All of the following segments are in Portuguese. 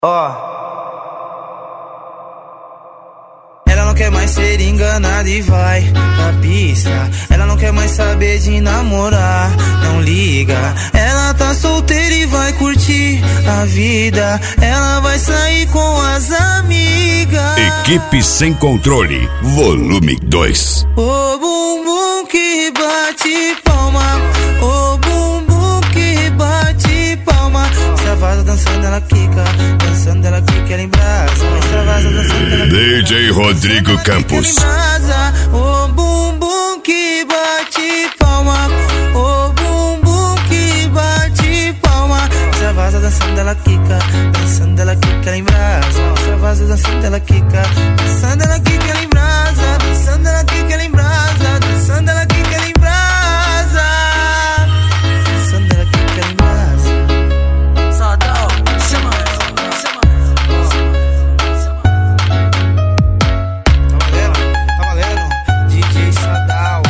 Ela não quer mais ser enganada e vai pra pista. Ela não quer mais saber de namorar, não liga. Ela tá solteira e vai curtir a vida. Ela vai sair com as amigas. Equipe Sem Controle, volume 2. O bumbum que bate palma, o bumbum que bate palma. Extravasa dançando, ela quica, dançando, ela quica, ela embrasa. Extravasa dançando, ela quica, DJ Rodrigo Campos. O bumbum que bate palma, o bumbum que bate palma. Extravasa dançando, ela quica, dançando, ela quica, ela embrasa. Extravasa dançando, ela quica, dançando, ela quica, ela embrasa. Dançando, ela quica, ela embrasa. Dançando, ela quica, ela embrasa. Dançando, ela quica, ela embrasa. Sadal, chama. Tá valendo, DJ Sadal.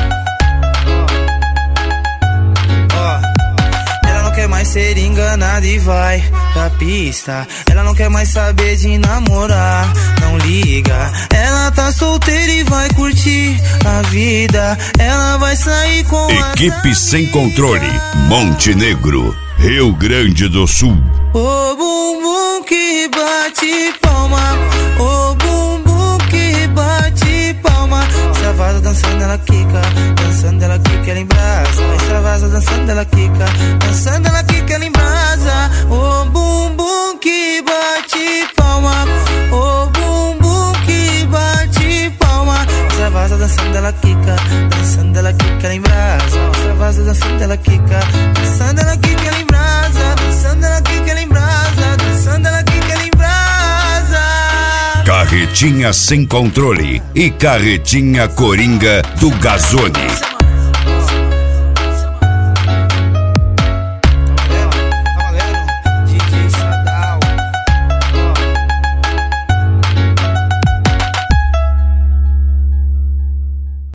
Ela não quer mais ser enganada e vai pra pista. Ela não quer mais saber de namorar, não liga. Ela tá solteira e vai curtir a vida. Ela vai sair com Equipe Sem Controle, Montenegro, Rio Grande do Sul. o bumbum que bate palma, o bumbum que bate palma. Extravasa dançando, ela quica, dançando, ela quica, ela embrasa. Extravasa dançando, ela quica, dançando, ela quica, ela embrasa. O bumbum que bate palma, o bumbum que bate palma. Extravasa dançando, ela quica, dançando, ela quica, ela embrasa. Extravasa dançando, ela quica, dançando, ela quica, ela embrasa. Dançando, ela quica, ela embrasa. Dançando, ela quica, ela embrasa. Carretinha Sem Controle e Carretinha Coringa do Gazone.